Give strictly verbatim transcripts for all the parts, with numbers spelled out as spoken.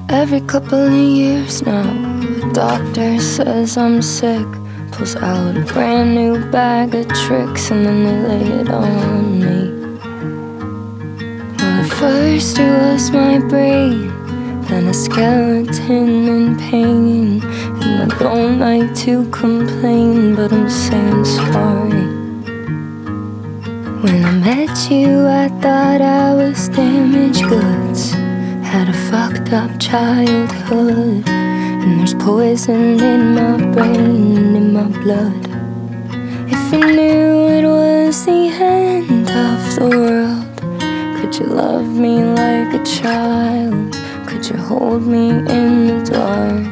Every couple of years now, the doctor says I'm sick. Pulls out a brand new bag of tricks and then they lay it on me. Well, at first it was my brain, then a skeleton in pain. And I don't like to complain, but I'm saying sorry. When I met you, I thought I was damaged goods. Had a fucked up childhood, and there's poison in my brain and in my blood. If you knew it was the end of the world, could you love me like a child? Could you hold me in the dark?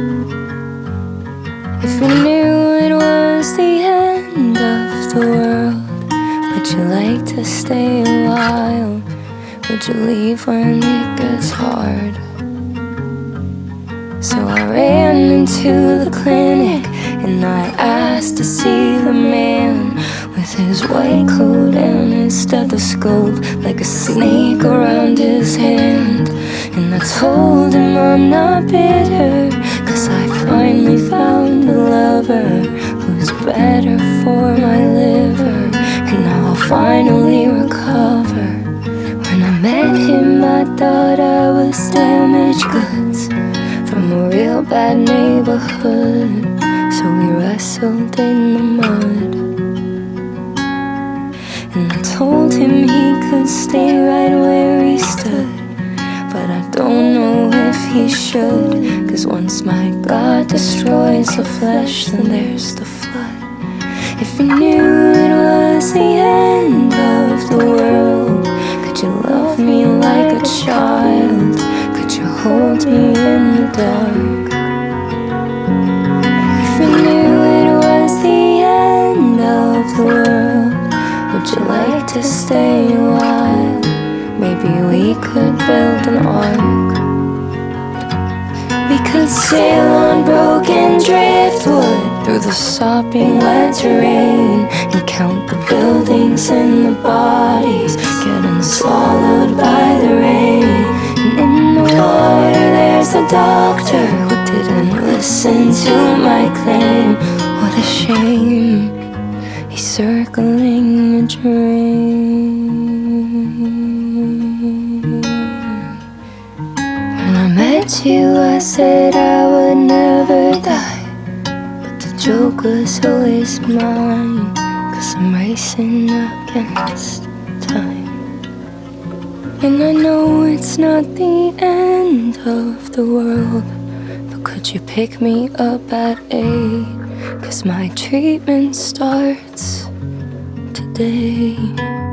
If you knew it was the end of the world, would you like to stay a while? Would you leave when it gets hard? So I ran into the clinic and I asked to see the man with his white coat and his stethoscope like a snake around his hand. And I told him I'm not bitter, cause I finally found a lover who's better for my liver, and now I'll finally recover. When I met him, I thought I was damaged goods from a real bad neighborhood. So we wrestled in the mud, and I told him he could stay right where he stood, but I don't know if he should, cause once my God destroys the flesh, then there's the flood. If you knew it was the end of the world, could you love me like a child? Could you hold me in the dark? If you knew it was the end of the world, would you like to stay a while? Maybe we could build an ark. We could sail on broken driftwood through the sopping wet terrain and count the buildings and the bodies getting swallowed by the rain. And in the water there's a doctor who didn't listen to my claim. What a shame, he's circling a drain. When I met you, I said I would never die, the joke was always mine, cause I'm racing against time. And I know it's not the end of the world, but could you pick me up at eight? Cause my treatment starts today.